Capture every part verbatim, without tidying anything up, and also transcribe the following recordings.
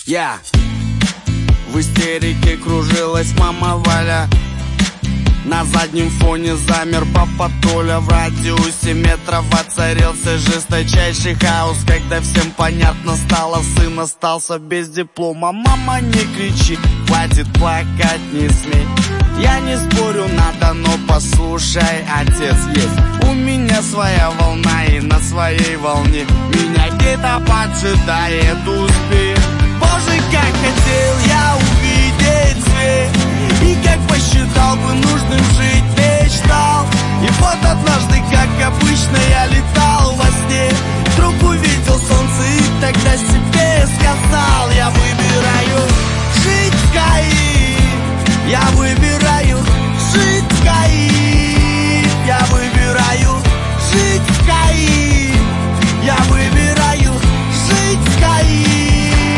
Я в истерике кружилась мама Валя. На заднем фоне замер папа Толя. В радиусе метров воцарился жесточайший хаос, когда всем понятно стало: сын остался без диплома. Мама, не кричи, хватит плакать, не смей. Я не спорю, надо, но послушай, отец есть. У меня своя волна, и на своей волне меня где-то поджидает успех. Боже, как хотел я увидеть свет, и как посчитал бы нужным жить, мечтал. И вот однажды, как обычно, я летал во сне, вдруг увидел солнце и тогда себе сказал: я выбираю жить в Каире, я выбираю жить в Каире, я выбираю жить в Каире, я выбираю жить в Каире.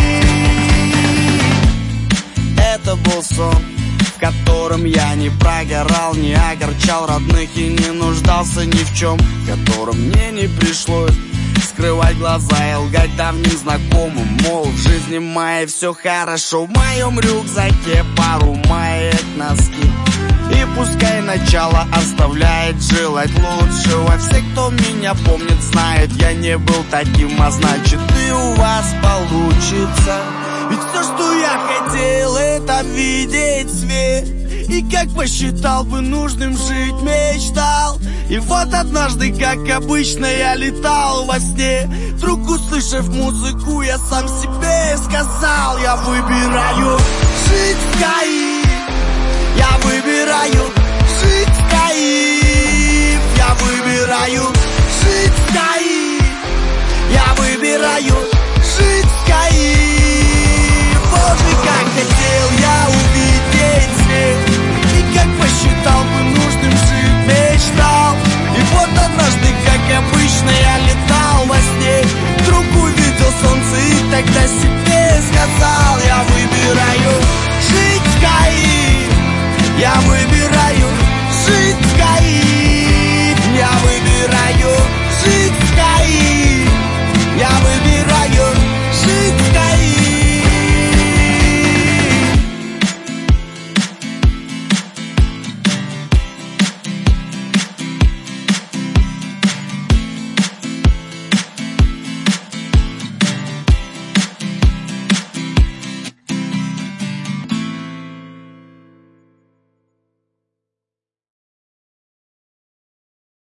Это был сон, в котором я не прогорал, не огорчал родных и не нуждался ни в чем, в котором мне не пришлось скрывать глаза и лгать давним знакомым, мол, в жизни моей все хорошо. В моем рюкзаке пару маек, носки, и пускай начало оставляет желать лучшего. Все, кто меня помнит, знает, я не был таким, а значит и у вас получится. Ведь все, что я хотел, это видеть свет, и как посчитал бы нужным жить, мечтал. И вот однажды, как обычно, я летал во сне, вдруг услышав музыку, я сам себе сказал: я выбираю жить в Каире, я выбираю жить в Каире, я выбираю жить в Каире, я выбираю